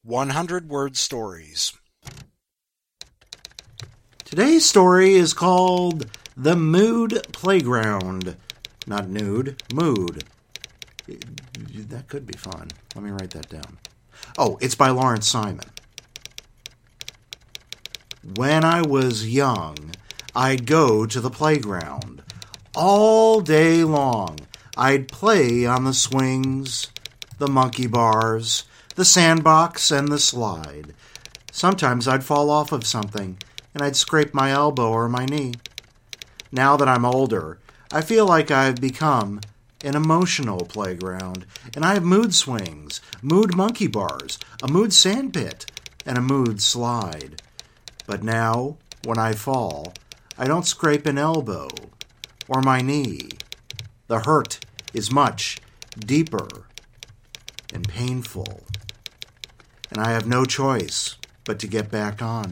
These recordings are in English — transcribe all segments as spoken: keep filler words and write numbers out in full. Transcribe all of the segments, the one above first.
one hundred word stories. Today's story is called The Mood Playground. Not nude, mood. That could be fun. Let me write that down. Oh, it's by Lawrence Simon. When I was young, I'd go to the playground. All day long, I'd play on the swings, the monkey bars, the sandbox, and the slide. Sometimes I'd fall off of something, and I'd scrape my elbow or my knee. Now that I'm older, I feel like I've become an emotional playground, and I have mood swings, mood monkey bars, a mood sandpit, and a mood slide. But now, when I fall, I don't scrape an elbow or my knee. The hurt is much deeper and painful, and I have no choice but to get back on.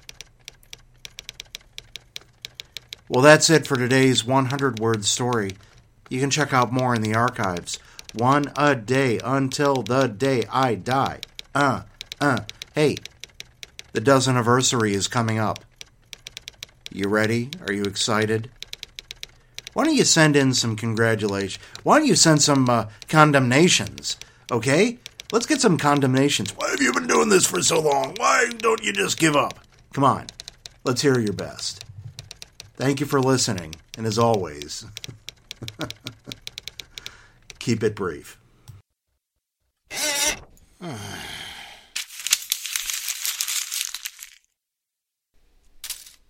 Well, that's it for today's one hundred word story. You can check out more in the archives. One a day until the day I die. Uh, uh, hey, the dozen anniversary is coming up. You ready? Are you excited? Why don't you send in some congratulations? Why don't you send some uh, condemnations? Okay? Let's get some condemnations. Why have you been doing this for so long? Why don't you just give up? Come on. Let's hear your best. Thank you for listening. And as always, keep it brief.